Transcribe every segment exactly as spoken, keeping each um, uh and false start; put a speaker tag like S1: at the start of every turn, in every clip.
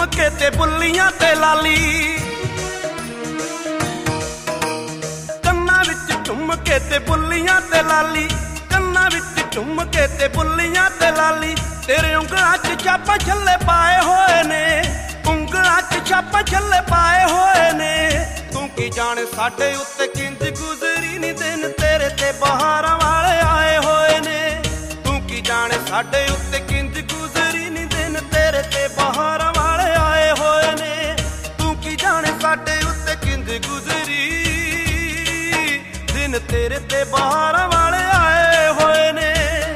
S1: ਝੁਮਕੇ ਤੇ ਬੁੱਲੀਆਂ ਤੇ ਲਾਲੀ, ਕੰਨਾਂ ਵਿੱਚ ਝੁਮਕੇ ਤੇ ਬੁੱਲੀਆਂ ਤੇ ਲਾਲੀ, ਕੰਨਾਂ ਵਿੱਚ ਝੁਮਕੇ ਤੇ ਬੁੱਲੀਆਂ ਤੇ ਲਾਲੀ। ਤੇਰੇ ਉਂਗਲਾਂ 'ਚ ਛਾਪਾਂ ਛੱਲੇ ਪਾਏ ਹੋਏ ਨੇ, ਉਂਗਲਾਂ 'ਚ ਛਾਪਾਂ ਛੱਲੇ ਪਾਏ ਹੋਏ ਨੇ। ਤੂੰ ਕੀ ਜਾਣੇ ਸਾਡੇ ਉੱਤੇ ਕਿੰਜ ਗੁਜ਼ਰੀ ਨੀ ਦਿਨ, ਤੇਰੇ ਤੇ ਬਹਾਰਾਂ ਵਾਲੇ ਆਏ ਹੋਏ ਨੇ। ਤੂੰ ਕੀ ਜਾਣੇ ਸਾਡੇ ਉੱਤੇ ਕਿੰਜ ਗੁਜ਼ਰੀ ਨੀ ਦਿਨ, ਤੇਰੇ ਤੇ ਬਹਾਰਾਂ ਵਾਲੇ ਆਏ ਹੋਏ ਨੇ। ਤੂੰ ਕੀ ਜਾਣੇ ਸਾਡੇ ਉੱਤੇ ਕਿੰਜ ਗੁਜ਼ਰੀ ਦਿਨ, ਤੇਰੇ ਤੇ ਬਹਾਰਾਂ ਵਾਲੇ ਆਏ ਹੋਏ ਨੇ।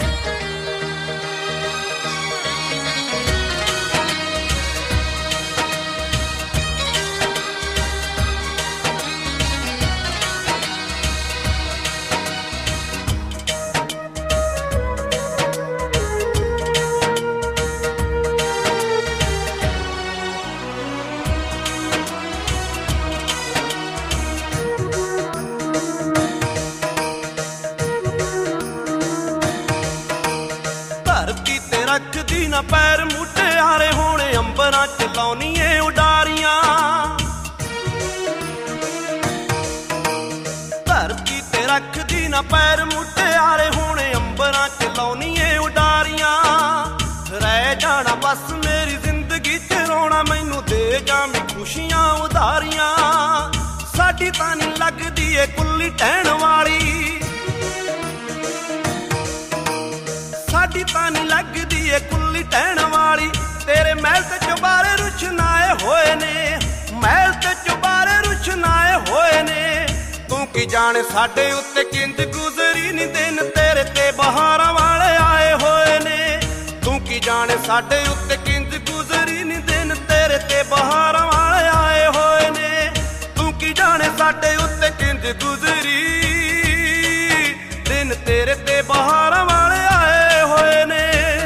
S1: ਧਰਤੀ ਤੇ ਰੱਖਦੀ ਨਾ ਪੈਰ ਮੁਟਿਆਰੇ ਹੋਣੇ, ਅੰਬਰਾਂ 'ਚ ਲਾਉਣੀਏ ਉਡਾਰੀਆਂ। ਧਰਤੀ ਤੇ ਰੱਖਦੀ ਨਾ ਪੈਰ ਮੁਟਿਆਰੇ ਹੋਣੇ, ਅੰਬਰਾਂ 'ਚ ਲਾਉਣੀਏ ਉਡਾਰੀਆਂ। ਰਹਿ ਜਾਣਾ ਬਸ ਮੇਰੀ ਜ਼ਿੰਦਗੀ 'ਚ ਰੋਣਾ, ਮੈਨੂੰ ਦੇ ਜਾਵੀਂ ਖੁਸ਼ੀਆਂ ਉਧਾਰੀਆਂ। ਸਾਡੀ ਤਾਂ ਨੀ ਲੱਗਦੀ ਏ ਕੁੱਲੀ ਟਹਿਣ ਵਾਲੀ, ਸਾਡੀ ਤਾਂ ਨੀ ਲੱਗਦੀ ਏ ਕੁੱਲੀ ਟਹਿਣ ਵਾਲੀ। ਤੇਰੇ ਮਹਿਲ ਤੇ ਚੁਬਾਰੇ ਰੁਸ਼ਨਾਏ ਹੋਏ ਨੇ, ਮਹਿਲ ਤੇ ਚੁਬਾਰੇ ਰੁਸ਼ਨਾਏ ਹੋਏ ਨੇ। ਤੂੰ ਕੀ ਜਾਣੇ ਸਾਡੇ ਉੱਤੇ ਕਿੰਜ ਗੁਜ਼ਰੀ ਨੀ ਦਿਨ, ਤੇਰੇ ਤੇ ਬਹਾਰਾਂ ਵਾਲੇ ਆਏ ਹੋਏ ਨੇ। ਤੂੰ ਕੀ ਜਾਣੇ ਸਾਡੇ ਉੱਤੇ ਕਿੰਜ ਗੁਜ਼ਰੀ ਨੀ ਦਿਨ, ਤੇਰੇ ਤੇ ਬਹਾਰਾਂ ਵਾਲੇ ਆਏ ਹੋਏ ਨੇ। ਤੂੰ ਕੀ ਜਾਣੇ ਸਾਡੇ ਉੱਤੇ ਕਿੰਜ ਗੁਜ਼ਰੀ ਦਿਨ, ਤੇਰੇ ਤੇ ਬਹਾਰਾਂ ਵਾਲੇ ਆਏ ਹੋਏ ਨੇ।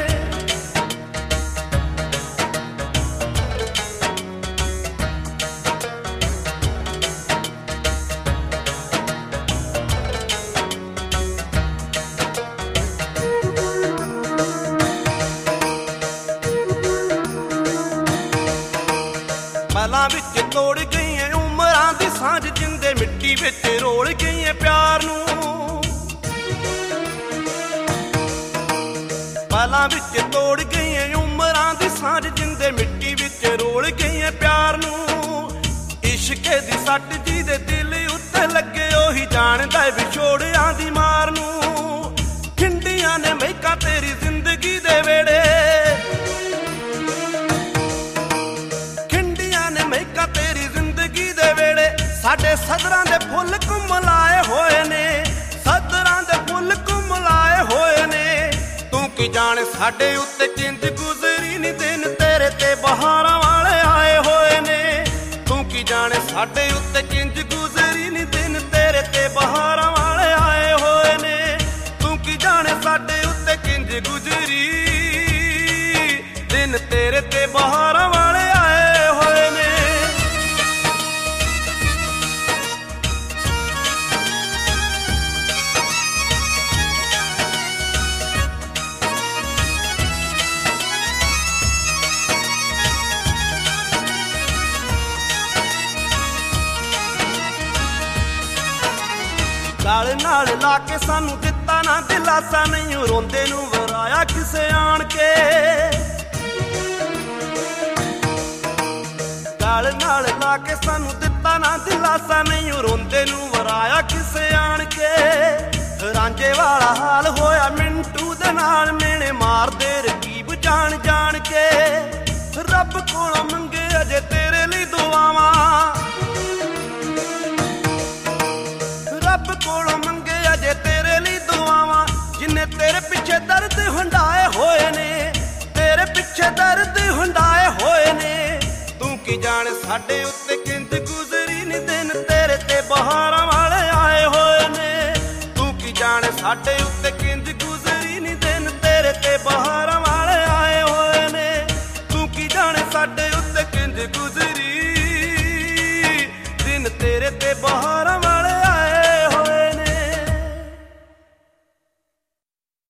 S1: ਮਲਾਂ ਵਿੱਚ ਤੋੜ ਗਈਆਂ ਉਮਰਾਂ ਦੀ ਸਾਂਝ, ਜਿੰਦੇ ਮਿੱਟੀ ਵਿੱਚ ਰੋਲ ਗਈਆਂ ਪਿਆਰ ਨੂੰ। ਮਲਾਂ ਵਿੱਚ ਤੋੜ ਗਈਆਂ ਉਮਰਾਂ ਦੀ ਸਾਂਝ, ਜਿੰਦੇ ਮਿੱਟੀ ਵਿੱਚ ਰੋਲ ਗਈਆਂ ਪਿਆਰ ਨੂੰ। ਇਸ਼ਕੇ ਦੀ ਸੱਟ ਜਿਹਦੇ ਦਿਲ ਉੱਤੇ ਲੱਗੇ, ਉਹੀ ਜਾਣਦਾ ਵਿਛੋੜਿਆਂ ਦੀ ਮਾਰ ਨੂੰ। ਖਿੰਡੀਆਂ ਨੇ ਮਹਿਕਾਂ ਤੇਰੀ ਜ਼ਿੰਦਗੀ ਦੇ ਵੇੜੇ, ਤੇਰੀ ਜ਼ਿੰਦਗੀ ਦੇ ਵੇੜੇ। ਸਾਡੇ ਸਦਰਾਂ ਦੇ ਫੁੱਲ ਕੁਮਲਾਏ ਹੋਏ ਨੇ, ਸਦਰਾਂ ਦੇ ਫੁੱਲ ਕੁਮਲਾਏ ਹੋਏ ਨੇ। ਤੂੰ ਕੀ ਜਾਣੇ ਸਾਡੇ ਉੱਤੇ ਕਿੰਜ ਗੁਜ਼ਰੀ ਨੀ ਦਿਨ, ਤੇਰੇ ਤੇ ਬਹਾਰਾਂ ਵਾਲੇ ਆਏ ਹੋਏ ਨੇ। ਤੂੰ ਕੀ ਜਾਣੇ ਸਾਡੇ ਉੱਤੇ ਕਿੰਜ ਗੁਜ਼ਰੀ ਨੀ ਦਿਨ, ਤੇਰੇ ਤੇ ਬਹਾਰਾਂ ਵਾਲੇ ਆਏ ਹੋਏ ਨੇ। ਤੂੰ ਕੀ ਜਾਣੇ ਸਾਡੇ ਉੱਤੇ ਕਿੰਜ ਗੁਜ਼ਰੀ ਦਿਨ, ਤੇਰੇ ਤੇ ਬਹਾਰਾਂ ਵਾਲੇ ਆਏ ਹੋਏ ਨੇ। ਗਲ ਨਾਲ ਲਾ ਕੇ ਸਾਨੂੰ ਦਿੱਤਾ ਨਾ ਦਿਲਾਸਾ, ਨਹੀਂ ਰੋਂਦੇ ਨੂੰ ਵਰਾਇਆ ਕਿਸੇ ਆਣ ਕੇ। ਗਲ ਨਾਲ ਲਾ ਕੇ ਸਾਨੂੰ ਦਿੱਤਾ ਨਾ ਦਿਲਾਸਾ, ਨਹੀਂ ਰੋਂਦੇ ਨੂੰ ਵਰਾਇਆ ਕਿਸੇ ਆਣ ਕੇ। ਰਾਂਝੇ ਵਾਲਾ ਹਾਲ ਹੋਇਆ ਮਿੰਟੂ ਦੇ ਨਾਲ, ਮੇਣੇ ਮਾਰਦੇ ਰਕੀਬ ਜਾਣ ਜਾਣ ਕੇ। ਰੱਬ ਕੋਲੋਂ ਮੰਗੇ ਅਜੇ ਤੇਰੇ ਲਈ ਦੁਆਵਾਂ, ਰੱਬ ਕੋਲੋਂ ਮੰਗੇ ਅਜੇ ਤੇਰੇ ਲਈ ਦੁਆਵਾਂ। ਜਿੰਨੇ ਤੇਰੇ ਪਿੱਛੇ ਦਰਦ ਹੰਡਾਏ ਹੋਏ ਨੇ, ਤੇਰੇ ਪਿੱਛੇ ਦਰਦ ਹੰਡਾਏ ਹੋਏ ਨੇ। ਤੂੰ ਕੀ ਜਾਣੇ ਸਾਡੇ ਉੱਤੇ ਕਿੰਜ ਗੁਜ਼ਰੀ ਨੀ ਦਿਨ, ਤੇਰੇ ਤੇ ਬਹਾਰ